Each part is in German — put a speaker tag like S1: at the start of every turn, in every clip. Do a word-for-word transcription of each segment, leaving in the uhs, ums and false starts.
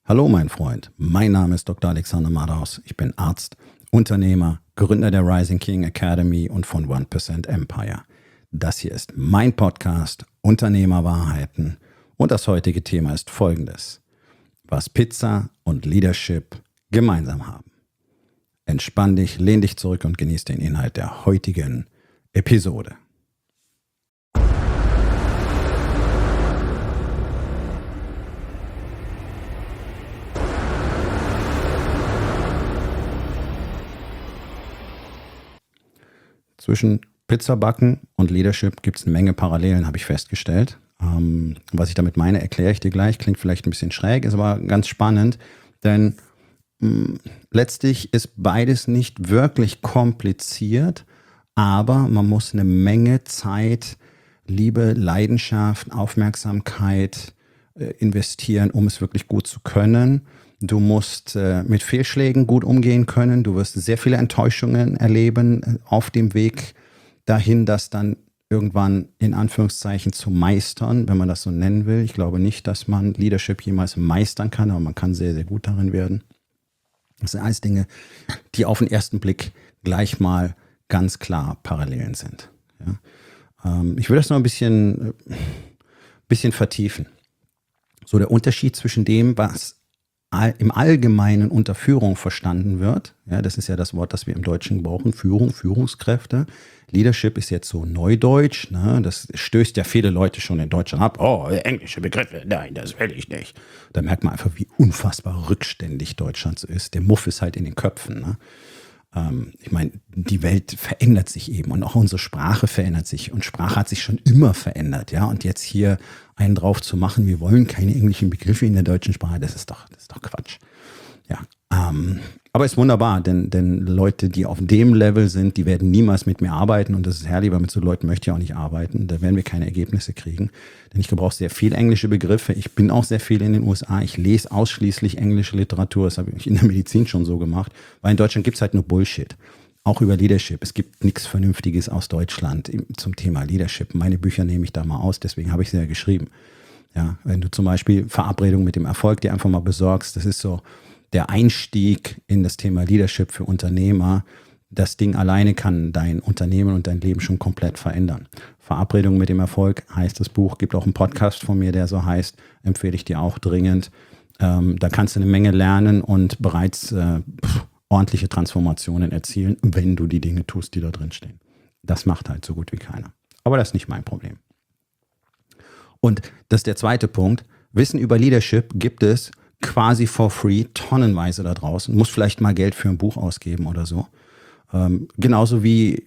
S1: Hallo mein Freund, mein Name ist Doktor Alexander Madaus. Ich bin Arzt, Unternehmer, Gründer der Rising King Academy und von one percent Empire. Das hier ist mein Podcast Unternehmerwahrheiten und das heutige Thema ist folgendes: Was Pizza und Leadership gemeinsam haben. Entspann dich, lehn dich zurück und genieß den Inhalt der heutigen Episode. Zwischen Pizzabacken und Leadership gibt es eine Menge Parallelen, habe ich festgestellt. Ähm, was ich damit meine, erkläre ich dir gleich. Klingt vielleicht ein bisschen schräg, ist aber ganz spannend, denn mh, letztlich ist beides nicht wirklich kompliziert, aber man muss eine Menge Zeit, Liebe, Leidenschaft, Aufmerksamkeit äh, investieren, um es wirklich gut zu können. Du musst äh, mit Fehlschlägen gut umgehen können. Du wirst sehr viele Enttäuschungen erleben äh, auf dem Weg dahin, das dann irgendwann in Anführungszeichen zu meistern, wenn man das so nennen will. Ich glaube nicht, dass man Leadership jemals meistern kann, aber man kann sehr, sehr gut darin werden. Das sind alles Dinge, die auf den ersten Blick gleich mal ganz klar Parallelen sind. Ja? Ähm, ich will das noch ein bisschen, äh, bisschen vertiefen. So der Unterschied zwischen dem, was im Allgemeinen unter Führung verstanden wird. Ja, das ist ja das Wort, das wir im Deutschen brauchen. Führung, Führungskräfte. Leadership ist jetzt so Neudeutsch. Ne? Das stößt ja viele Leute schon in Deutschland ab. Oh, englische Begriffe. Nein, das will ich nicht. Da merkt man einfach, wie unfassbar rückständig Deutschland so ist. Der Muff ist halt in den Köpfen. Ne? Ähm, ich meine, die Welt verändert sich eben und auch unsere Sprache verändert sich. Und Sprache hat sich schon immer verändert. Ja, und jetzt hier einen drauf zu machen, wir wollen keine englischen Begriffe in der deutschen Sprache, das ist doch, das ist doch Quatsch. Ja, ähm, aber ist wunderbar, denn, denn Leute, die auf dem Level sind, die werden niemals mit mir arbeiten und das ist herrlich, weil mit so Leuten möchte ich auch nicht arbeiten, da werden wir keine Ergebnisse kriegen, denn ich gebrauche sehr viel englische Begriffe, ich bin auch sehr viel in den U S A, ich lese ausschließlich englische Literatur, das habe ich in der Medizin schon so gemacht, weil in Deutschland gibt es halt nur Bullshit. Auch über Leadership. Es gibt nichts Vernünftiges aus Deutschland zum Thema Leadership. Meine Bücher nehme ich da mal aus, deswegen habe ich sie ja geschrieben. Ja, wenn du zum Beispiel Verabredung mit dem Erfolg dir einfach mal besorgst, das ist so der Einstieg in das Thema Leadership für Unternehmer. Das Ding alleine kann dein Unternehmen und dein Leben schon komplett verändern. Verabredung mit dem Erfolg heißt das Buch, gibt auch einen Podcast von mir, der so heißt, empfehle ich dir auch dringend. Ähm, da kannst du eine Menge lernen und bereits äh, pff, ordentliche Transformationen erzielen, wenn du die Dinge tust, die da drin stehen. Das macht halt so gut wie keiner. Aber das ist nicht mein Problem. Und das ist der zweite Punkt. Wissen über Leadership gibt es quasi for free, tonnenweise da draußen. Muss vielleicht mal Geld für ein Buch ausgeben oder so. Ähm, genauso wie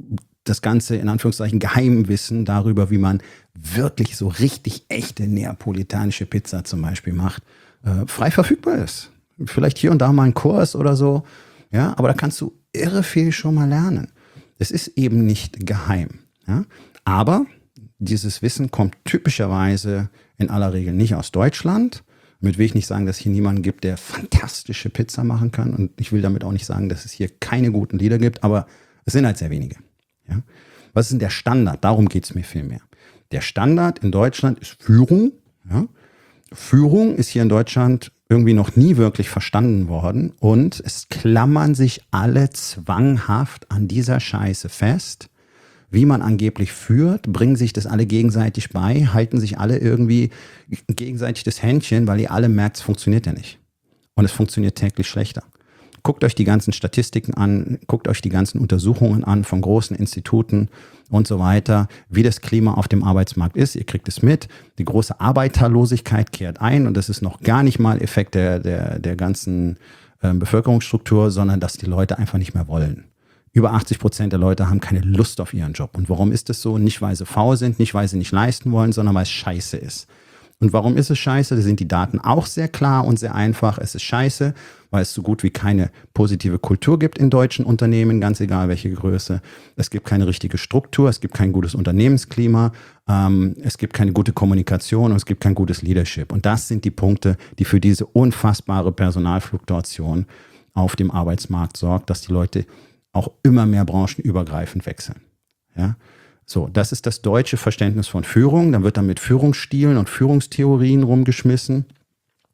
S1: das ganze, in Anführungszeichen, Geheimwissen darüber, wie man wirklich so richtig echte neapolitanische Pizza zum Beispiel macht, äh, frei verfügbar ist. Vielleicht hier und da mal ein Kurs oder so. Ja, aber da kannst du irre viel schon mal lernen. Es ist eben nicht geheim. Ja? Aber dieses Wissen kommt typischerweise in aller Regel nicht aus Deutschland. Damit will ich nicht sagen, dass es hier niemanden gibt, der fantastische Pizza machen kann. Und ich will damit auch nicht sagen, dass es hier keine guten Leader gibt. Aber es sind halt sehr wenige. Ja? Was ist denn der Standard? Darum geht es mir viel mehr. Der Standard in Deutschland ist Führung. Ja? Führung ist hier in Deutschland irgendwie noch nie wirklich verstanden worden und es klammern sich alle zwanghaft an dieser Scheiße fest, wie man angeblich führt, bringen sich das alle gegenseitig bei, halten sich alle irgendwie gegenseitig das Händchen, weil ihr alle merkt, es funktioniert ja nicht. Und es funktioniert täglich schlechter. Guckt euch die ganzen Statistiken an, guckt euch die ganzen Untersuchungen an von großen Instituten und so weiter, wie das Klima auf dem Arbeitsmarkt ist. Ihr kriegt es mit. Die große Arbeiterlosigkeit kehrt ein und das ist noch gar nicht mal Effekt der, der, der ganzen äh, Bevölkerungsstruktur, sondern dass die Leute einfach nicht mehr wollen. Über achtzig Prozent der Leute haben keine Lust auf ihren Job. Und warum ist das so? Nicht, weil sie faul sind, nicht, weil sie nicht leisten wollen, sondern weil es scheiße ist. Und warum ist es scheiße? Da sind die Daten auch sehr klar und sehr einfach. Es ist scheiße, weil es so gut wie keine positive Kultur gibt in deutschen Unternehmen, ganz egal welche Größe. Es gibt keine richtige Struktur, es gibt kein gutes Unternehmensklima, ähm, es gibt keine gute Kommunikation und es gibt kein gutes Leadership. Und das sind die Punkte, die für diese unfassbare Personalfluktuation auf dem Arbeitsmarkt sorgt, dass die Leute auch immer mehr branchenübergreifend wechseln. Ja? So, das ist das deutsche Verständnis von Führung. Dann wird dann mit Führungsstilen und Führungstheorien rumgeschmissen.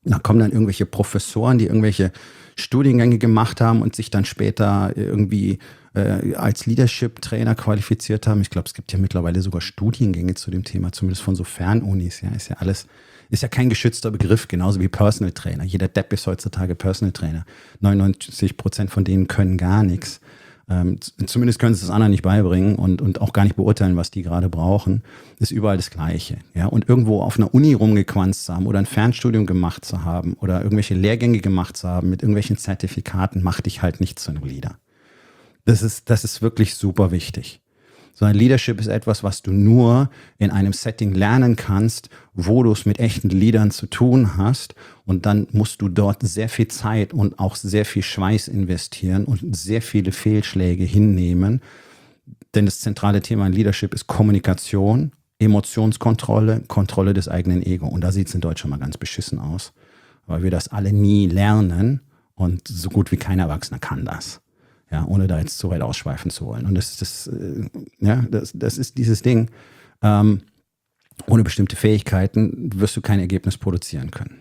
S1: Da kommen dann irgendwelche Professoren, die irgendwelche Studiengänge gemacht haben und sich dann später irgendwie äh, als Leadership-Trainer qualifiziert haben. Ich glaube, es gibt ja mittlerweile sogar Studiengänge zu dem Thema, zumindest von so Fernunis. Ja, ist ja alles, ist ja kein geschützter Begriff, genauso wie Personal Trainer. Jeder Depp ist heutzutage Personal Trainer. neunundneunzig Prozent von denen können gar nichts. Ähm, zumindest können sie es anderen nicht beibringen und, und auch gar nicht beurteilen, was die gerade brauchen. Ist überall das Gleiche. Ja? Und irgendwo auf einer Uni rumgequanzt zu haben oder ein Fernstudium gemacht zu haben oder irgendwelche Lehrgänge gemacht zu haben mit irgendwelchen Zertifikaten, macht dich halt nicht zu einem Leader. Das ist, das ist wirklich super wichtig. Sondern Leadership ist etwas, was du nur in einem Setting lernen kannst, wo du es mit echten Leadern zu tun hast. Und dann musst du dort sehr viel Zeit und auch sehr viel Schweiß investieren und sehr viele Fehlschläge hinnehmen. Denn das zentrale Thema in Leadership ist Kommunikation, Emotionskontrolle, Kontrolle des eigenen Ego. Und da sieht es in Deutschland mal ganz beschissen aus, weil wir das alle nie lernen und so gut wie kein Erwachsener kann das. Ja, ohne da jetzt zu weit ausschweifen zu wollen. Und das, das, äh, ja, das, das ist dieses Ding. Ähm, ohne bestimmte Fähigkeiten wirst du kein Ergebnis produzieren können.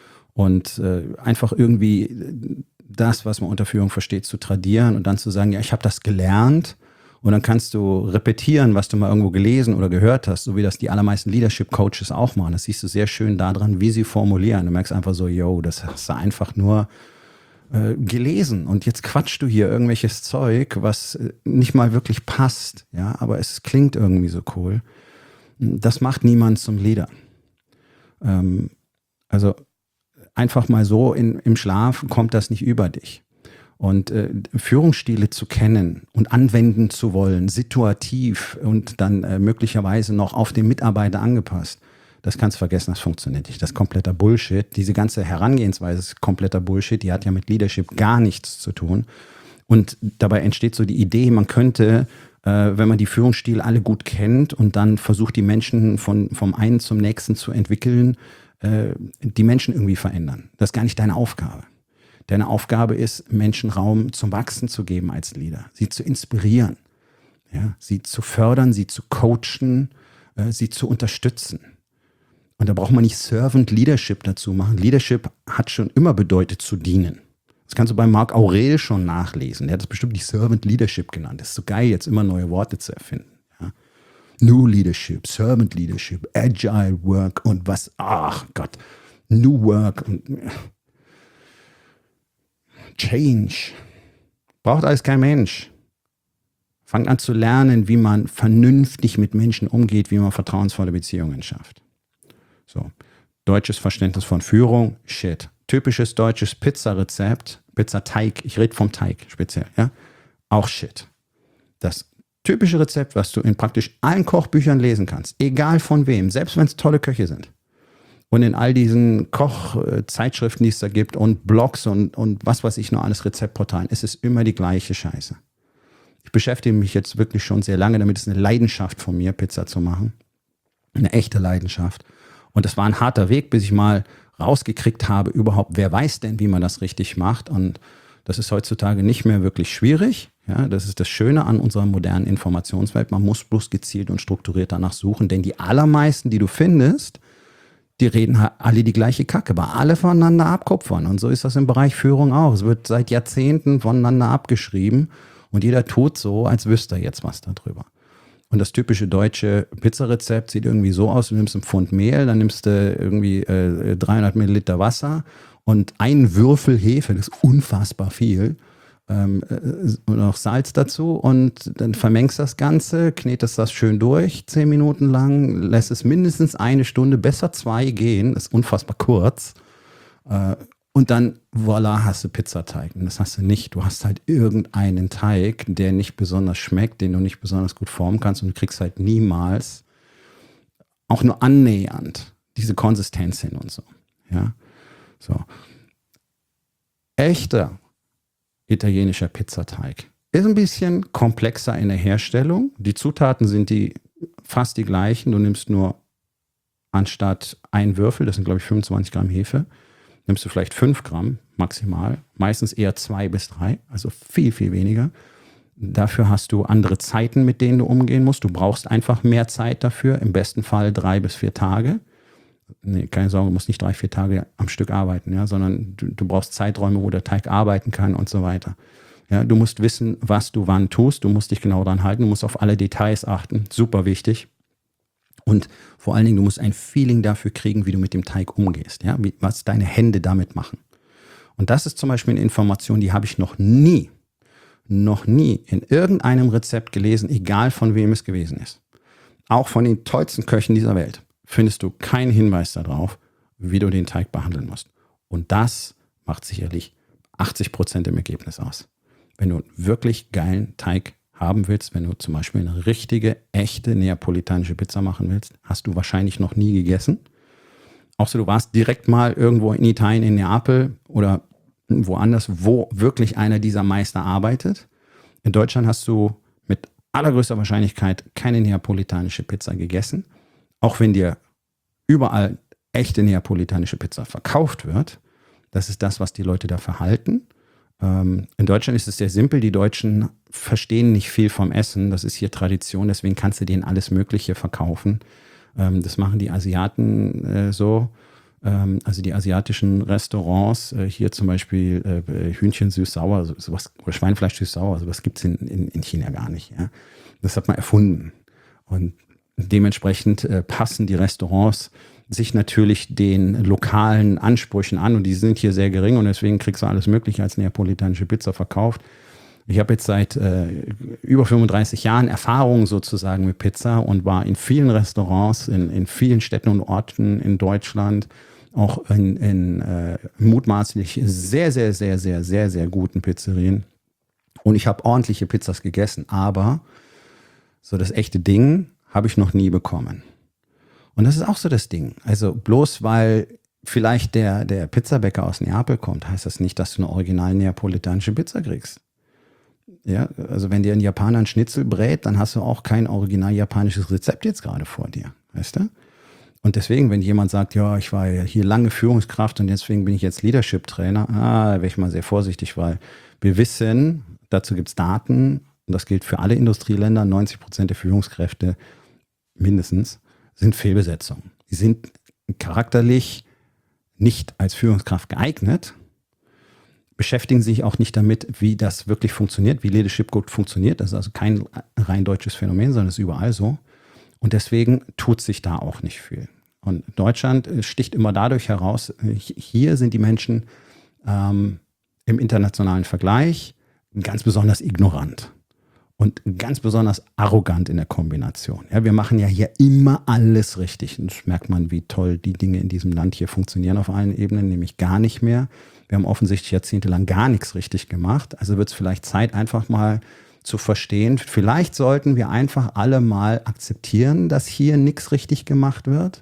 S1: Und äh, einfach irgendwie das, was man unter Führung versteht, zu tradieren und dann zu sagen, ja, ich habe das gelernt. Und dann kannst du repetieren, was du mal irgendwo gelesen oder gehört hast, so wie das die allermeisten Leadership-Coaches auch machen. Das siehst du sehr schön daran, wie sie formulieren. Du merkst einfach so, yo, das hast du einfach nur gelesen und jetzt quatschst du hier irgendwelches Zeug, was nicht mal wirklich passt, ja, aber es klingt irgendwie so cool. Das macht niemand zum Leader. Ähm, also einfach mal so in, im Schlaf kommt das nicht über dich. Und äh, Führungsstile zu kennen und anwenden zu wollen, situativ und dann äh, möglicherweise noch auf den Mitarbeiter angepasst, das kannst du vergessen, das funktioniert nicht. Das ist kompletter Bullshit. Diese ganze Herangehensweise ist kompletter Bullshit. Die hat ja mit Leadership gar nichts zu tun. Und dabei entsteht so die Idee, man könnte, äh, wenn man die Führungsstile alle gut kennt und dann versucht, die Menschen von, vom einen zum nächsten zu entwickeln, äh, die Menschen irgendwie verändern. Das ist gar nicht deine Aufgabe. Deine Aufgabe ist, Menschen Raum zum Wachsen zu geben als Leader, sie zu inspirieren, ja, sie zu fördern, sie zu coachen, äh, sie zu unterstützen. Und da braucht man nicht Servant Leadership dazu machen. Leadership hat schon immer bedeutet zu dienen. Das kannst du bei Marc Aurel schon nachlesen. Der hat das bestimmt nicht Servant Leadership genannt. Das ist so geil, jetzt immer neue Worte zu erfinden. Ja. New Leadership, Servant Leadership, Agile Work und was, ach Gott, New Work und Change. Braucht alles kein Mensch. Fangt an zu lernen, wie man vernünftig mit Menschen umgeht, wie man vertrauensvolle Beziehungen schafft. So, deutsches Verständnis von Führung, shit. Typisches deutsches Pizzarezept, Pizzateig, ich rede vom Teig speziell, ja, auch shit. Das typische Rezept, was du in praktisch allen Kochbüchern lesen kannst, egal von wem, selbst wenn es tolle Köche sind. Und in all diesen Kochzeitschriften, die es da gibt und Blogs und, und was weiß ich noch alles, Rezeptportalen, es ist immer die gleiche Scheiße. Ich beschäftige mich jetzt wirklich schon sehr lange damit, es ist eine Leidenschaft von mir, Pizza zu machen. Eine echte Leidenschaft. Und das war ein harter Weg, bis ich mal rausgekriegt habe, überhaupt, wer weiß denn, wie man das richtig macht. Und das ist heutzutage nicht mehr wirklich schwierig. Ja, das ist das Schöne an unserer modernen Informationswelt. Man muss bloß gezielt und strukturiert danach suchen, denn die allermeisten, die du findest, die reden alle die gleiche Kacke, aber alle voneinander abkupfern. Und so ist das im Bereich Führung auch. Es wird seit Jahrzehnten voneinander abgeschrieben und jeder tut so, als wüsste er jetzt was darüber. Und das typische deutsche Pizzarezept sieht irgendwie so aus, du nimmst einen Pfund Mehl, dann nimmst du irgendwie äh, dreihundert Milliliter Wasser und einen Würfel Hefe, das ist unfassbar viel, ähm, und noch Salz dazu und dann vermengst das Ganze, knetest das schön durch, zehn Minuten lang, lässt es mindestens eine Stunde, besser zwei gehen, das ist unfassbar kurz, äh, und dann, voilà, hast du Pizzateig. Und das hast du nicht. Du hast halt irgendeinen Teig, der nicht besonders schmeckt, den du nicht besonders gut formen kannst und du kriegst halt niemals, auch nur annähernd, diese Konsistenz hin und so. Ja, so. Echter italienischer Pizzateig ist ein bisschen komplexer in der Herstellung. Die Zutaten sind die fast die gleichen. Du nimmst nur anstatt ein Würfel, das sind glaube ich fünfundzwanzig Gramm Hefe, nimmst du vielleicht fünf Gramm maximal, meistens eher zwei bis drei, also viel, viel weniger. Dafür hast du andere Zeiten, mit denen du umgehen musst. Du brauchst einfach mehr Zeit dafür, im besten Fall drei bis vier Tage. Nee, keine Sorge, du musst nicht drei, vier Tage am Stück arbeiten, ja, sondern du, du brauchst Zeiträume, wo der Teig arbeiten kann und so weiter. Ja, du musst wissen, was du wann tust, du musst dich genau daran halten, du musst auf alle Details achten, super wichtig. Und vor allen Dingen, du musst ein Feeling dafür kriegen, wie du mit dem Teig umgehst, ja, wie, was deine Hände damit machen. Und das ist zum Beispiel eine Information, die habe ich noch nie, noch nie in irgendeinem Rezept gelesen, egal von wem es gewesen ist. Auch von den tollsten Köchen dieser Welt findest du keinen Hinweis darauf, wie du den Teig behandeln musst. Und das macht sicherlich achtzig Prozent im Ergebnis aus. Wenn du einen wirklich geilen Teig haben willst, wenn du zum Beispiel eine richtige, echte neapolitanische Pizza machen willst, hast du wahrscheinlich noch nie gegessen. Außer du warst direkt mal irgendwo in Italien, in Neapel oder woanders, wo wirklich einer dieser Meister arbeitet. In Deutschland hast du mit allergrößter Wahrscheinlichkeit keine neapolitanische Pizza gegessen. Auch wenn dir überall echte neapolitanische Pizza verkauft wird. Das ist das, was die Leute da verhalten. Ähm, in Deutschland ist es sehr simpel. Die Deutschen verstehen nicht viel vom Essen. Das ist hier Tradition. Deswegen kannst du denen alles Mögliche verkaufen. Ähm, das machen die Asiaten äh, so. Ähm, also die asiatischen Restaurants, äh, hier zum Beispiel äh, Hühnchen süß-sauer, so, sowas, oder Schweinefleisch süß-sauer, sowas gibt es in, in, in China gar nicht. Ja? Das hat man erfunden. Und dementsprechend äh, passen die Restaurants sich natürlich den lokalen Ansprüchen an und die sind hier sehr gering und deswegen kriegst du alles Mögliche als neapolitanische Pizza verkauft. Ich habe jetzt seit äh, über fünfunddreißig Jahren Erfahrung sozusagen mit Pizza und war in vielen Restaurants, in, in vielen Städten und Orten in Deutschland, auch in, in äh, mutmaßlich sehr, sehr, sehr, sehr, sehr, sehr guten Pizzerien. Und ich habe ordentliche Pizzas gegessen, aber so das echte Ding habe ich noch nie bekommen. Und das ist auch so das Ding. Also bloß weil vielleicht der, der Pizzabäcker aus Neapel kommt, heißt das nicht, dass du eine original neapolitanische Pizza kriegst. Ja, also wenn dir ein Japaner einen Schnitzel brät, dann hast du auch kein original japanisches Rezept jetzt gerade vor dir, weißt du? Und deswegen, wenn jemand sagt, ja, ich war ja hier lange Führungskraft und deswegen bin ich jetzt Leadership-Trainer, ah, da wäre ich mal sehr vorsichtig, weil wir wissen, dazu gibt es Daten, und das gilt für alle Industrieländer, neunzig Prozent der Führungskräfte mindestens sind Fehlbesetzungen. Die sind charakterlich nicht als Führungskraft geeignet, beschäftigen sich auch nicht damit, wie das wirklich funktioniert, wie Leadership gut funktioniert. Das ist also kein rein deutsches Phänomen, sondern ist überall so. Und deswegen tut sich da auch nicht viel. Und Deutschland sticht immer dadurch heraus, hier sind die Menschen ähm, im internationalen Vergleich ganz besonders ignorant. Und ganz besonders arrogant in der Kombination. Ja, wir machen ja hier immer alles richtig. Und das merkt man, wie toll die Dinge in diesem Land hier funktionieren auf allen Ebenen, nämlich gar nicht mehr. Wir haben offensichtlich jahrzehntelang gar nichts richtig gemacht. Also wird es vielleicht Zeit, einfach mal zu verstehen. Vielleicht sollten wir einfach alle mal akzeptieren, dass hier nichts richtig gemacht wird.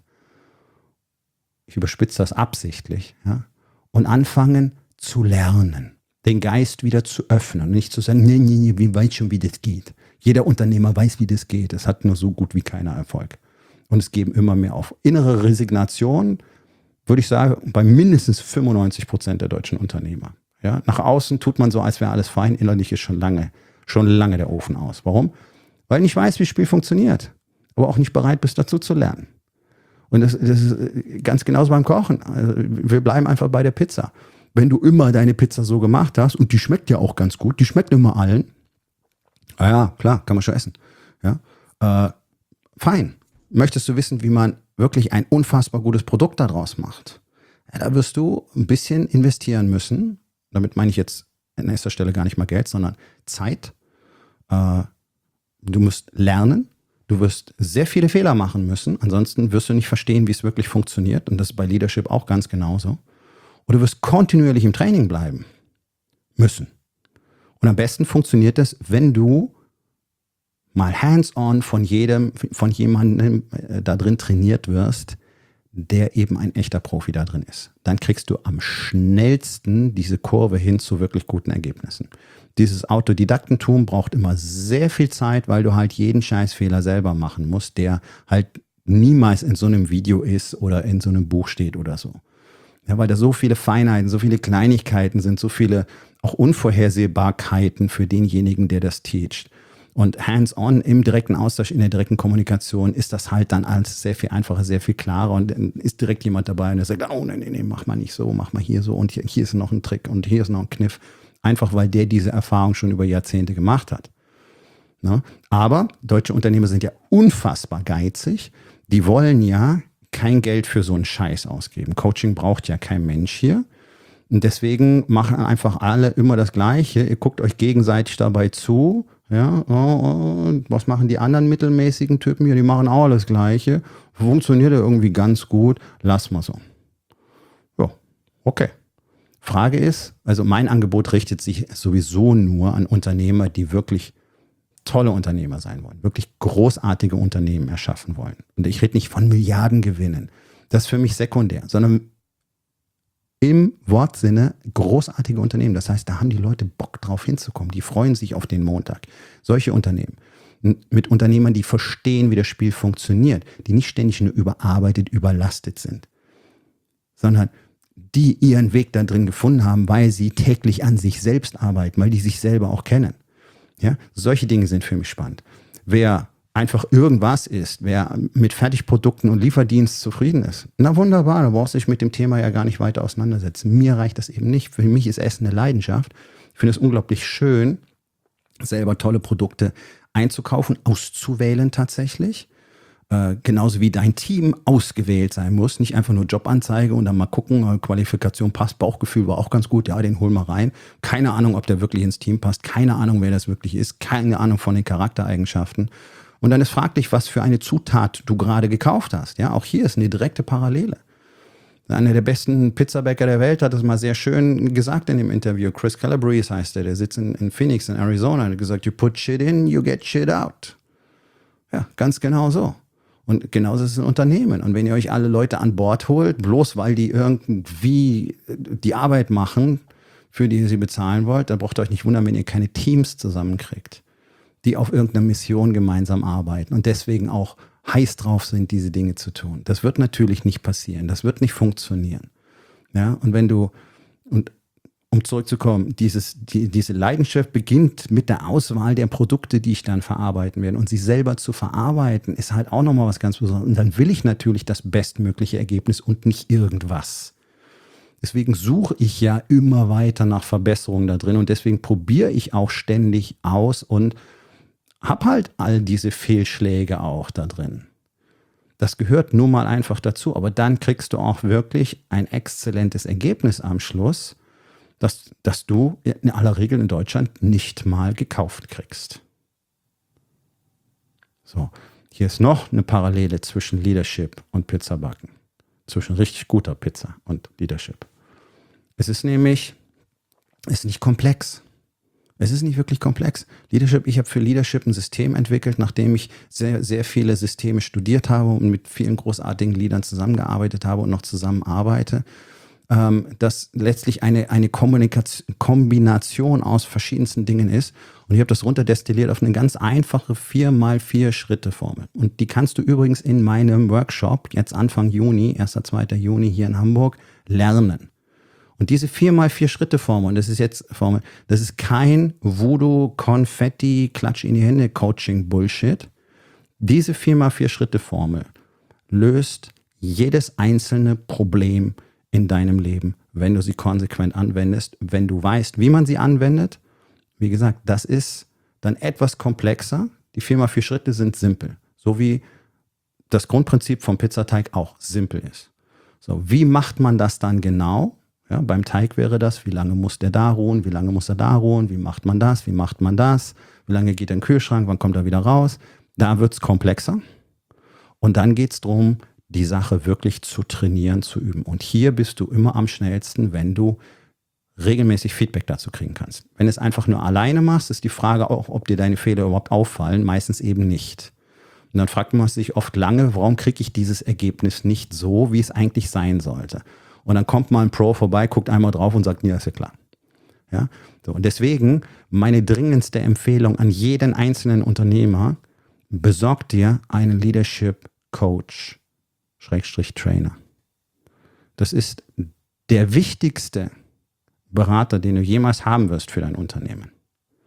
S1: Ich überspitze das absichtlich. Ja, und anfangen zu lernen. Den Geist wieder zu öffnen und nicht zu sagen, nee, nee, nee, wie weiß schon, wie das geht. Jeder Unternehmer weiß, wie das geht. Es hat nur so gut wie keiner Erfolg. Und es geben immer mehr auf. Innere Resignation, würde ich sagen, bei mindestens fünfundneunzig Prozent der deutschen Unternehmer. Ja, nach außen tut man so, als wäre alles fein. Innerlich ist schon lange, schon lange der Ofen aus. Warum? Weil du nicht weißt, wie das Spiel funktioniert. Aber auch nicht bereit bist, dazu zu lernen. Und das, das ist ganz genauso beim Kochen. Also wir bleiben einfach bei der Pizza. Wenn du immer deine Pizza so gemacht hast, und die schmeckt ja auch ganz gut, die schmeckt immer allen, ah ja, klar, kann man schon essen. Ja, äh, fein. Möchtest du wissen, wie man wirklich ein unfassbar gutes Produkt daraus macht? Ja, da wirst du ein bisschen investieren müssen. Damit meine ich jetzt an erster Stelle gar nicht mal Geld, sondern Zeit. Äh, du musst lernen. Du wirst sehr viele Fehler machen müssen. Ansonsten wirst du nicht verstehen, wie es wirklich funktioniert. Und das ist bei Leadership auch ganz genauso. Und du wirst kontinuierlich im Training bleiben müssen. Und am besten funktioniert das, wenn du mal hands-on von jedem, von jemandem äh, da drin trainiert wirst, der eben ein echter Profi da drin ist. Dann kriegst du am schnellsten diese Kurve hin zu wirklich guten Ergebnissen. Dieses Autodidaktentum braucht immer sehr viel Zeit, weil du halt jeden Scheißfehler selber machen musst, der halt niemals in so einem Video ist oder in so einem Buch steht oder so. Ja, weil da so viele Feinheiten, so viele Kleinigkeiten sind, so viele auch Unvorhersehbarkeiten für denjenigen, der das teacht. Und hands-on im direkten Austausch, in der direkten Kommunikation ist das halt dann alles sehr viel einfacher, sehr viel klarer und dann ist direkt jemand dabei und der sagt, oh nee, nee, nee, mach mal nicht so, mach mal hier so und hier, hier ist noch ein Trick und hier ist noch ein Kniff. Einfach weil der diese Erfahrung schon über Jahrzehnte gemacht hat. Ne? Aber deutsche Unternehmer sind ja unfassbar geizig. Die wollen ja kein Geld für so einen Scheiß ausgeben. Coaching braucht ja kein Mensch hier. Und deswegen machen einfach alle immer das Gleiche. Ihr guckt euch gegenseitig dabei zu. Ja, und was machen die anderen mittelmäßigen Typen hier? Die machen auch alles Gleiche. Funktioniert ja irgendwie ganz gut. Lass mal so. Ja, okay. Frage ist, also mein Angebot richtet sich sowieso nur an Unternehmer, die wirklich tolle Unternehmer sein wollen, wirklich großartige Unternehmen erschaffen wollen. Und ich rede nicht von Milliardengewinnen. Das ist für mich sekundär, sondern im Wortsinne großartige Unternehmen. Das heißt, da haben die Leute Bock drauf hinzukommen. Die freuen sich auf den Montag. Solche Unternehmen. Mit Unternehmern, die verstehen, wie das Spiel funktioniert, die nicht ständig nur überarbeitet, überlastet sind, sondern die ihren Weg da drin gefunden haben, weil sie täglich an sich selbst arbeiten, weil die sich selber auch kennen. Ja, solche Dinge sind für mich spannend. Wer einfach irgendwas ist, wer mit Fertigprodukten und Lieferdienst zufrieden ist, na wunderbar, da brauchst du dich mit dem Thema ja gar nicht weiter auseinandersetzen. Mir reicht das eben nicht. Für mich ist Essen eine Leidenschaft. Ich finde es unglaublich schön, selber tolle Produkte einzukaufen, auszuwählen tatsächlich. Äh, genauso wie dein Team ausgewählt sein muss. Nicht einfach nur Jobanzeige und dann mal gucken, Qualifikation passt, Bauchgefühl war auch ganz gut, ja, den holen wir rein. Keine Ahnung, ob der wirklich ins Team passt, keine Ahnung, wer das wirklich ist, keine Ahnung von den Charaktereigenschaften. Und dann ist fraglich, was für eine Zutat du gerade gekauft hast. Ja, auch hier ist eine direkte Parallele. Einer der besten Pizzabäcker der Welt hat das mal sehr schön gesagt in dem Interview. Chris Calabrese heißt der, der sitzt in, in Phoenix in Arizona und hat gesagt, you put shit in, you get shit out. Ja, ganz genau so. Und genauso ist es ein Unternehmen. Und wenn ihr euch alle Leute an Bord holt, bloß weil die irgendwie die Arbeit machen, für die ihr sie bezahlen wollt, dann braucht ihr euch nicht wundern, wenn ihr keine Teams zusammenkriegt, die auf irgendeiner Mission gemeinsam arbeiten und deswegen auch heiß drauf sind, diese Dinge zu tun. Das wird natürlich nicht passieren. Das wird nicht funktionieren. Ja, und wenn du, und um zurückzukommen, dieses, die, diese Leidenschaft beginnt mit der Auswahl der Produkte, die ich dann verarbeiten werde. Und sie selber zu verarbeiten, ist halt auch nochmal was ganz Besonderes. Und dann will ich natürlich das bestmögliche Ergebnis und nicht irgendwas. Deswegen suche ich ja immer weiter nach Verbesserungen da drin und deswegen probiere ich auch ständig aus und habe halt all diese Fehlschläge auch da drin. Das gehört nun mal einfach dazu, aber dann kriegst du auch wirklich ein exzellentes Ergebnis am Schluss, dass, dass du in aller Regel in Deutschland nicht mal gekauft kriegst. So, hier ist noch eine Parallele zwischen Leadership und Pizzabacken. Zwischen richtig guter Pizza und Leadership. Es ist nämlich, es ist nicht komplex. Es ist nicht wirklich komplex. Leadership, ich habe für Leadership ein System entwickelt, nachdem ich sehr, sehr viele Systeme studiert habe und mit vielen großartigen Leadern zusammengearbeitet habe und noch zusammenarbeite, ähm, das letztlich eine, eine Kommunikation, Kombination aus verschiedensten Dingen ist. Und ich habe das runterdestilliert auf eine ganz einfache vier mal vier Schritte Formel. Und die kannst du übrigens in meinem Workshop, jetzt Anfang Juni, erster zweiter Juni hier in Hamburg, lernen. Und diese vier mal vier Schritte Formel, und das ist jetzt Formel, das ist kein Voodoo, Konfetti, Klatsch in die Hände, Coaching Bullshit. Diese vier mal vier Schritte Formel löst jedes einzelne Problem in deinem Leben, wenn du sie konsequent anwendest, wenn du weißt, wie man sie anwendet. Wie gesagt, das ist dann etwas komplexer. Die vier mal vier Schritte sind simpel. So wie das Grundprinzip vom Pizzateig auch simpel ist. So, wie macht man das dann genau? Ja, beim Teig wäre das, wie lange muss der da ruhen, wie lange muss er da ruhen, wie macht man das, wie macht man das, wie lange geht er in den Kühlschrank, wann kommt er wieder raus. Da wird es komplexer. Und dann geht es darum, die Sache wirklich zu trainieren, zu üben. Und hier bist du immer am schnellsten, wenn du regelmäßig Feedback dazu kriegen kannst. Wenn du es einfach nur alleine machst, ist die Frage auch, ob dir deine Fehler überhaupt auffallen, meistens eben nicht. Und dann fragt man sich oft lange, warum kriege ich dieses Ergebnis nicht so, wie es eigentlich sein sollte. Und dann kommt mal ein Pro vorbei, guckt einmal drauf und sagt, ja, ist ja klar. Ja? So, und deswegen meine dringendste Empfehlung an jeden einzelnen Unternehmer, besorg dir einen Leadership Coach, Schrägstrich Trainer. Das ist der wichtigste Berater, den du jemals haben wirst für dein Unternehmen.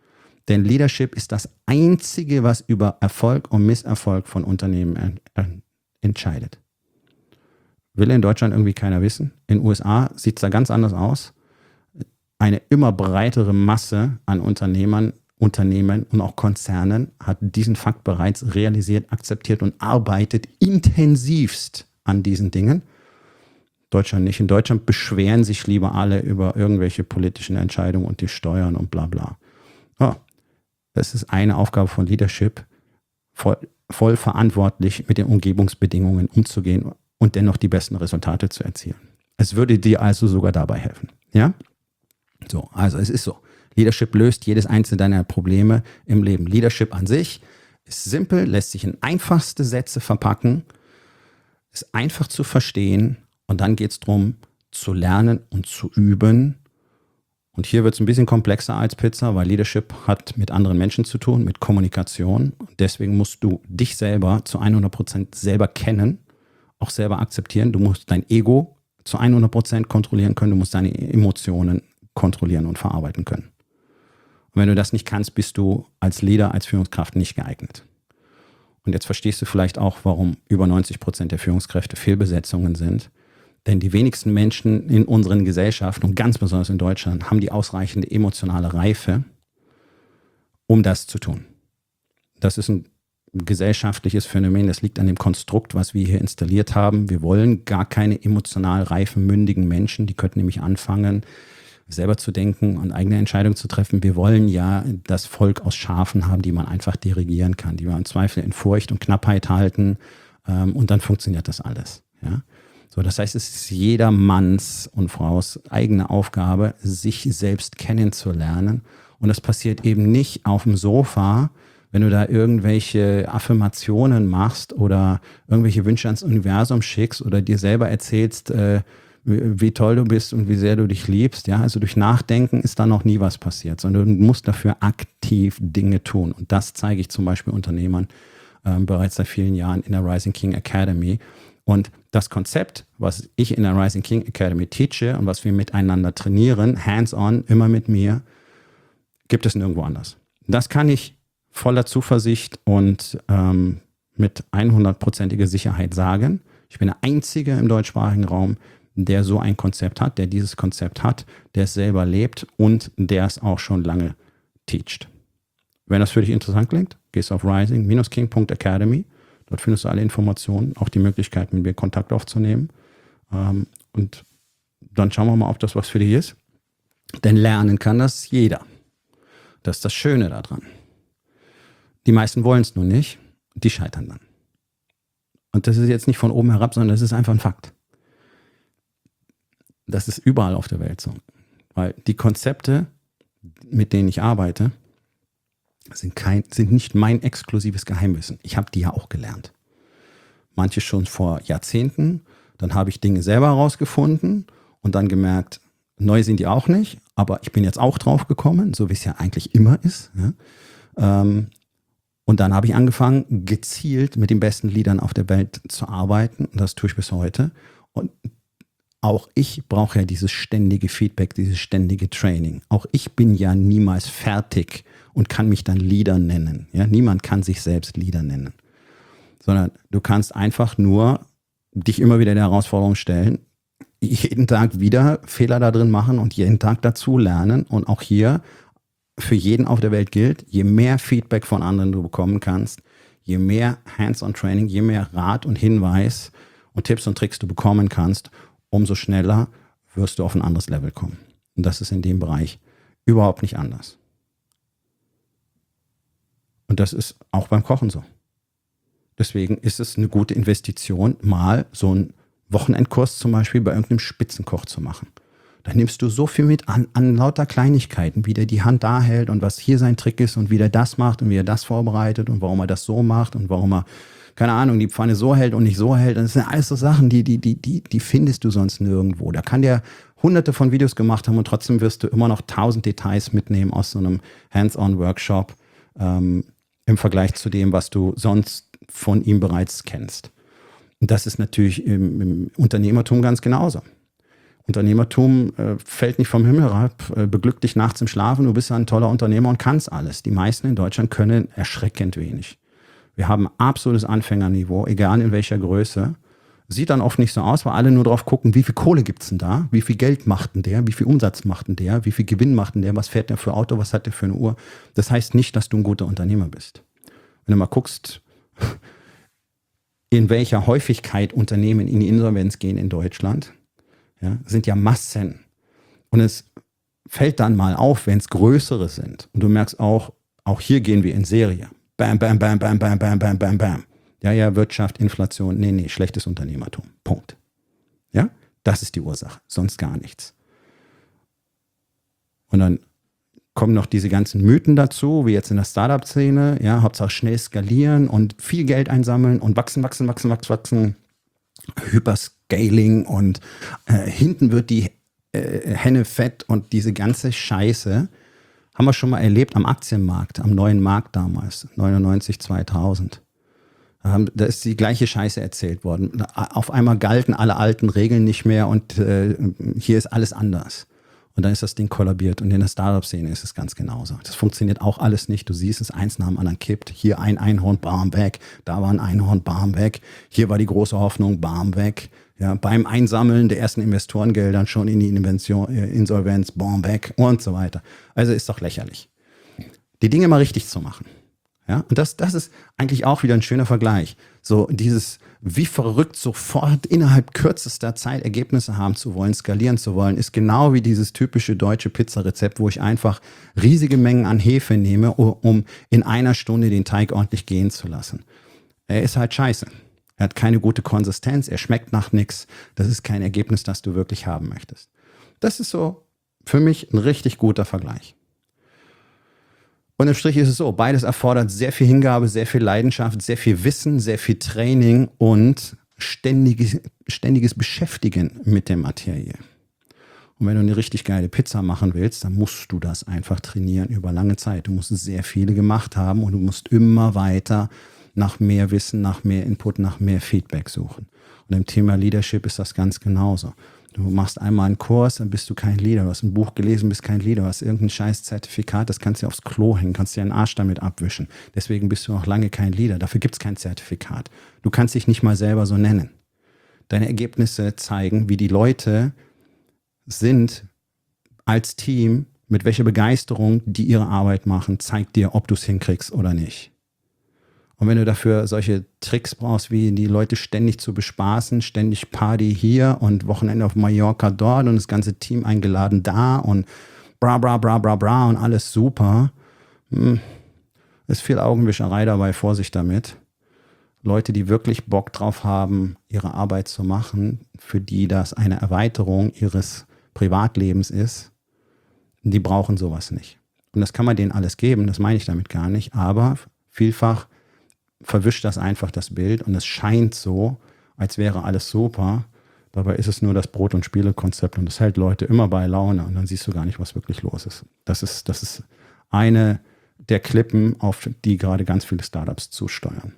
S1: Denn Leadership ist das Einzige, was über Erfolg und Misserfolg von Unternehmen en- en- entscheidet. Will in Deutschland irgendwie keiner wissen. In den U S A sieht es da ganz anders aus. Eine immer breitere Masse an Unternehmern, Unternehmen und auch Konzernen hat diesen Fakt bereits realisiert, akzeptiert und arbeitet intensivst an diesen Dingen. Deutschland nicht. In Deutschland beschweren sich lieber alle über irgendwelche politischen Entscheidungen und die Steuern und bla bla. Ja, das ist eine Aufgabe von Leadership, voll, voll verantwortlich mit den Umgebungsbedingungen umzugehen und dennoch die besten Resultate zu erzielen. Es würde dir also sogar dabei helfen. Ja? So, also es ist so. Leadership löst jedes einzelne deiner Probleme im Leben. Leadership an sich ist simpel, lässt sich in einfachste Sätze verpacken, ist einfach zu verstehen und dann geht es darum, zu lernen und zu üben. Und hier wird es ein bisschen komplexer als Pizza, weil Leadership hat mit anderen Menschen zu tun, mit Kommunikation. Deswegen musst du dich selber zu hundert Prozent selber kennen, auch selber akzeptieren. Du musst dein Ego zu hundert Prozent kontrollieren können. Du musst deine Emotionen kontrollieren und verarbeiten können. Und wenn du das nicht kannst, bist du als Leader, als Führungskraft nicht geeignet. Und jetzt verstehst du vielleicht auch, warum über neunzig Prozent der Führungskräfte Fehlbesetzungen sind. Denn die wenigsten Menschen in unseren Gesellschaften und ganz besonders in Deutschland haben die ausreichende emotionale Reife, um das zu tun. Das ist ein gesellschaftliches Phänomen, das liegt an dem Konstrukt, was wir hier installiert haben. Wir wollen gar keine emotional reifen, mündigen Menschen, die könnten nämlich anfangen, selber zu denken und eigene Entscheidungen zu treffen. Wir wollen ja das Volk aus Schafen haben, die man einfach dirigieren kann, die wir im Zweifel in Furcht und Knappheit halten, ähm, und dann funktioniert das alles. Ja? So, das heißt, es ist jedermanns und Fraus eigene Aufgabe, sich selbst kennenzulernen. Und das passiert eben nicht auf dem Sofa, wenn du da irgendwelche Affirmationen machst oder irgendwelche Wünsche ans Universum schickst oder dir selber erzählst, äh, wie, wie toll du bist und wie sehr du dich liebst. Ja, also durch Nachdenken ist da noch nie was passiert, sondern du musst dafür aktiv Dinge tun. Und das zeige ich zum Beispiel Unternehmern äh, bereits seit vielen Jahren in der Rising King Academy. Und das Konzept, was ich in der Rising King Academy teache und was wir miteinander trainieren, hands-on, immer mit mir, gibt es nirgendwo anders. Das kann ich voller Zuversicht und ähm, mit hundertprozentiger Sicherheit sagen. Ich bin der Einzige im deutschsprachigen Raum, der so ein Konzept hat, der dieses Konzept hat, der es selber lebt und der es auch schon lange teacht. Wenn das für dich interessant klingt, gehst du auf rising dash king punkt academy. Dort findest du alle Informationen, auch die Möglichkeit, mit mir Kontakt aufzunehmen. Ähm, und dann schauen wir mal, ob das was für dich ist. Denn lernen kann das jeder. Das ist das Schöne daran. Die meisten wollen es nur nicht, die scheitern dann. Und das ist jetzt nicht von oben herab, sondern das ist einfach ein Fakt. Das ist überall auf der Welt so. Weil die Konzepte, mit denen ich arbeite, sind, kein, sind nicht mein exklusives Geheimwissen. Ich habe die ja auch gelernt. Manche schon vor Jahrzehnten. Dann habe ich Dinge selber herausgefunden und dann gemerkt, neu sind die auch nicht, aber ich bin jetzt auch drauf gekommen, so wie es ja eigentlich immer ist. Ja. Ähm, Und dann habe ich angefangen, gezielt mit den besten Leadern auf der Welt zu arbeiten. Und das tue ich bis heute. Und auch ich brauche ja dieses ständige Feedback, dieses ständige Training. Auch ich bin ja niemals fertig und kann mich dann Leader nennen. Ja, niemand kann sich selbst Leader nennen. Sondern du kannst einfach nur dich immer wieder der Herausforderung stellen, jeden Tag wieder Fehler da drin machen und jeden Tag dazu lernen. Und auch hier für jeden auf der Welt gilt, je mehr Feedback von anderen du bekommen kannst, je mehr Hands-on-Training, je mehr Rat und Hinweis und Tipps und Tricks du bekommen kannst, umso schneller wirst du auf ein anderes Level kommen. Und das ist in dem Bereich überhaupt nicht anders. Und das ist auch beim Kochen so. Deswegen ist es eine gute Investition, mal so einen Wochenendkurs zum Beispiel bei irgendeinem Spitzenkoch zu machen. Da nimmst du so viel mit an, an lauter Kleinigkeiten, wie der die Hand da hält und was hier sein Trick ist und wie der das macht und wie er das vorbereitet und warum er das so macht und warum er, keine Ahnung, die Pfanne so hält und nicht so hält. Das sind alles so Sachen, die, die, die, die, die findest du sonst nirgendwo. Da kann der hunderte von Videos gemacht haben und trotzdem wirst du immer noch tausend Details mitnehmen aus so einem Hands-on-Workshop ähm, im Vergleich zu dem, was du sonst von ihm bereits kennst. Und das ist natürlich im, im Unternehmertum ganz genauso. Unternehmertum äh, fällt nicht vom Himmel herab, äh, beglückt dich nachts im Schlafen, du bist ja ein toller Unternehmer und kannst alles. Die meisten in Deutschland können erschreckend wenig. Wir haben absolutes Anfängerniveau, egal in welcher Größe. Sieht dann oft nicht so aus, weil alle nur drauf gucken, wie viel Kohle gibt's denn da, wie viel Geld macht denn der, wie viel Umsatz macht denn der, wie viel Gewinn macht denn der, was fährt der für Auto, was hat der für eine Uhr. Das heißt nicht, dass du ein guter Unternehmer bist. Wenn du mal guckst, in welcher Häufigkeit Unternehmen in die Insolvenz gehen in Deutschland, ja, sind ja Massen. Und es fällt dann mal auf, wenn es größere sind. Und du merkst auch, auch hier gehen wir in Serie. Bam, bam, bam, bam, bam, bam, bam, bam, bam. Ja, ja, Wirtschaft, Inflation, nee, nee, schlechtes Unternehmertum. Punkt. Ja, das ist die Ursache, sonst gar nichts. Und dann kommen noch diese ganzen Mythen dazu, wie jetzt in der Startup-Szene, ja, Hauptsache schnell skalieren und viel Geld einsammeln und wachsen, wachsen, wachsen, wachsen, wachsen. Hyperscaling und äh, hinten wird die äh, Henne fett und diese ganze Scheiße haben wir schon mal erlebt am Aktienmarkt, am neuen Markt damals, neunundneunzig, zweitausend. Ähm, da ist die gleiche Scheiße erzählt worden. Auf einmal galten alle alten Regeln nicht mehr und äh, hier ist alles anders. Und dann ist das Ding kollabiert. Und in der Startup-Szene ist es ganz genauso. Das funktioniert auch alles nicht. Du siehst es, eins nach dem anderen kippt. Hier ein Einhorn, bam, weg. Da war ein Einhorn, bam, weg. Hier war die große Hoffnung, bam, weg. Ja, beim Einsammeln der ersten Investorengeldern schon in die Invention, äh, Insolvenz, bam, weg und so weiter. Also ist doch lächerlich. Die Dinge mal richtig zu machen. Ja, und das, das ist eigentlich auch wieder ein schöner Vergleich. So dieses, wie verrückt sofort innerhalb kürzester Zeit Ergebnisse haben zu wollen, skalieren zu wollen, ist genau wie dieses typische deutsche Pizzarezept, wo ich einfach riesige Mengen an Hefe nehme, um in einer Stunde den Teig ordentlich gehen zu lassen. Er ist halt scheiße. Er hat keine gute Konsistenz, er schmeckt nach nichts. Das ist kein Ergebnis, das du wirklich haben möchtest. Das ist so für mich ein richtig guter Vergleich. Unterm Strich ist es so, beides erfordert sehr viel Hingabe, sehr viel Leidenschaft, sehr viel Wissen, sehr viel Training und ständiges, ständiges Beschäftigen mit der Materie. Und wenn du eine richtig geile Pizza machen willst, dann musst du das einfach trainieren über lange Zeit. Du musst sehr viele gemacht haben und du musst immer weiter nach mehr Wissen, nach mehr Input, nach mehr Feedback suchen. Und im Thema Leadership ist das ganz genauso. Du machst einmal einen Kurs, dann bist du kein Leader. Du hast ein Buch gelesen, bist kein Leader. Du hast irgendein scheiß Zertifikat, das kannst du aufs Klo hängen, kannst dir einen Arsch damit abwischen. Deswegen bist du noch lange kein Leader. Dafür gibt es kein Zertifikat. Du kannst dich nicht mal selber so nennen. Deine Ergebnisse zeigen, wie die Leute sind als Team, mit welcher Begeisterung die ihre Arbeit machen, zeigt dir, ob du es hinkriegst oder nicht. Und wenn du dafür solche Tricks brauchst, wie die Leute ständig zu bespaßen, ständig Party hier und Wochenende auf Mallorca dort und das ganze Team eingeladen da und bra bra bra bra bra und alles super, hm, ist viel Augenwischerei dabei, Vorsicht damit. Leute, die wirklich Bock drauf haben, ihre Arbeit zu machen, für die das eine Erweiterung ihres Privatlebens ist, die brauchen sowas nicht. Und das kann man denen alles geben, das meine ich damit gar nicht, aber vielfach verwischt das einfach das Bild und es scheint so, als wäre alles super. Dabei ist es nur das Brot- und Spiele-Konzept und das hält Leute immer bei Laune und dann siehst du gar nicht, was wirklich los ist. Das ist, das ist eine der Klippen, auf die gerade ganz viele Startups zusteuern.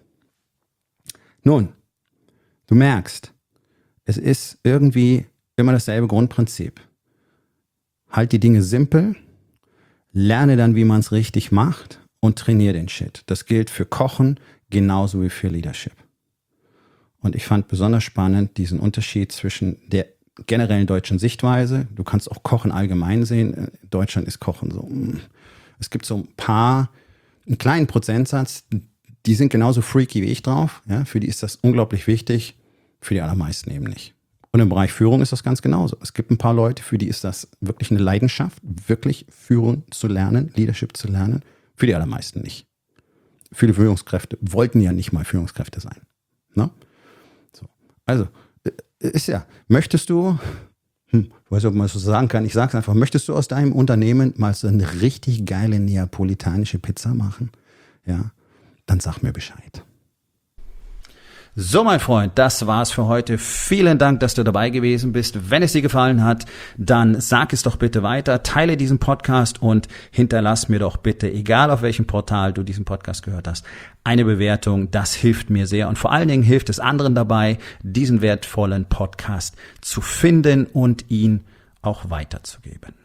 S1: Nun, du merkst, es ist irgendwie immer dasselbe Grundprinzip. Halt die Dinge simpel, lerne dann, wie man es richtig macht und trainiere den Shit. Das gilt für Kochen genauso wie für Leadership. Und ich fand besonders spannend diesen Unterschied zwischen der generellen deutschen Sichtweise. Du kannst auch Kochen allgemein sehen. In Deutschland ist Kochen so. Es gibt so ein paar, einen kleinen Prozentsatz, die sind genauso freaky wie ich drauf. Ja, für die ist das unglaublich wichtig, für die allermeisten eben nicht. Und im Bereich Führung ist das ganz genauso. Es gibt ein paar Leute, für die ist das wirklich eine Leidenschaft, wirklich Führung zu lernen, Leadership zu lernen. Für die allermeisten nicht. Viele Führungskräfte wollten ja nicht mal Führungskräfte sein. Ne? So. Also, ist ja, möchtest du, hm, ich weiß nicht, ob man das so sagen kann, ich sage es einfach, möchtest du aus deinem Unternehmen mal so eine richtig geile neapolitanische Pizza machen? Ja, dann sag mir Bescheid. So, mein Freund, das war's für heute. Vielen Dank, dass du dabei gewesen bist. Wenn es dir gefallen hat, dann sag es doch bitte weiter, teile diesen Podcast und hinterlass mir doch bitte, egal auf welchem Portal du diesen Podcast gehört hast, eine Bewertung. Das hilft mir sehr und vor allen Dingen hilft es anderen dabei, diesen wertvollen Podcast zu finden und ihn auch weiterzugeben.